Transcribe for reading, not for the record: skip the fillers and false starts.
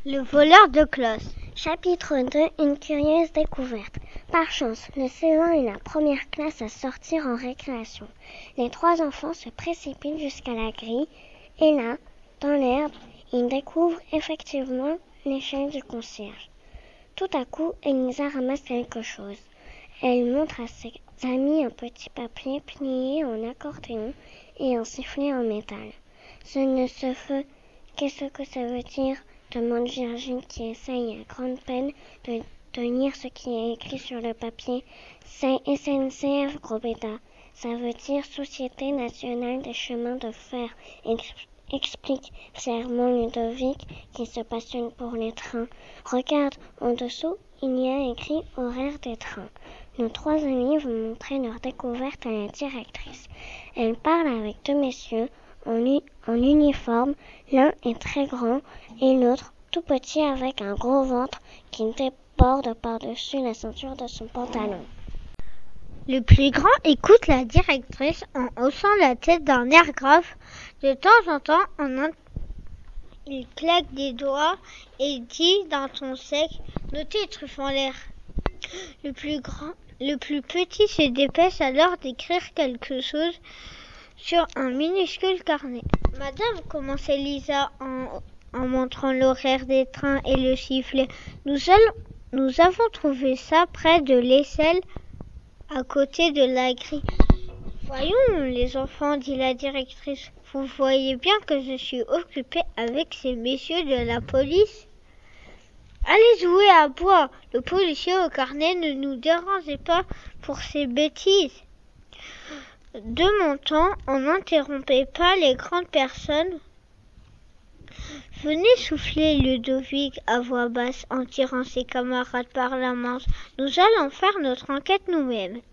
Le voleur de classe. Chapitre 2. Une curieuse découverte. Par chance, le CE1 est la première classe à sortir en récréation. Les trois enfants se précipitent jusqu'à la grille et là, dans l'herbe, ils découvrent effectivement l'échelle du concierge. Tout à coup, Elisa ramasse quelque chose. Elle montre à ses amis un petit papier plié en accordéon et un sifflet en métal. Qu'est-ce que ça veut dire ? Demande Virginie qui essaye à grande peine de lire ce qui est écrit sur le papier. C'est SNCF, gros bêta. Ça veut dire Société nationale des chemins de fer, explique fièrement Ludovic qui se passionne pour les trains. Regarde, en dessous, il y a écrit horaire des trains. Nos trois amis vont montrer leur découverte à la directrice. Elle parle avec deux messieurs en uniforme. L'un est très grand et l'autre tout petit avec un gros ventre qui déborde par-dessus la ceinture de son pantalon. Le plus grand écoute la directrice en haussant la tête d'un air grave. De temps en temps, il claque des doigts et dit d'un ton sec « Notez, truffe en l'air ». Le plus petit se dépêche alors d'écrire quelque chose sur un minuscule carnet. « Madame, commençait Lisa en montrant l'horaire des trains et le sifflet, nous avons trouvé ça près de l'aisselle, à côté de la grille. »« Voyons, les enfants, dit la directrice, vous voyez bien que je suis occupée avec ces messieurs de la police. Allez jouer à bois, le policier au carnet, ne nous dérangez pas pour ces bêtises. » De mon temps, on n'interrompait pas les grandes personnes. Venez souffler Ludovic à voix basse en tirant ses camarades par la manche. Nous allons faire notre enquête nous-mêmes.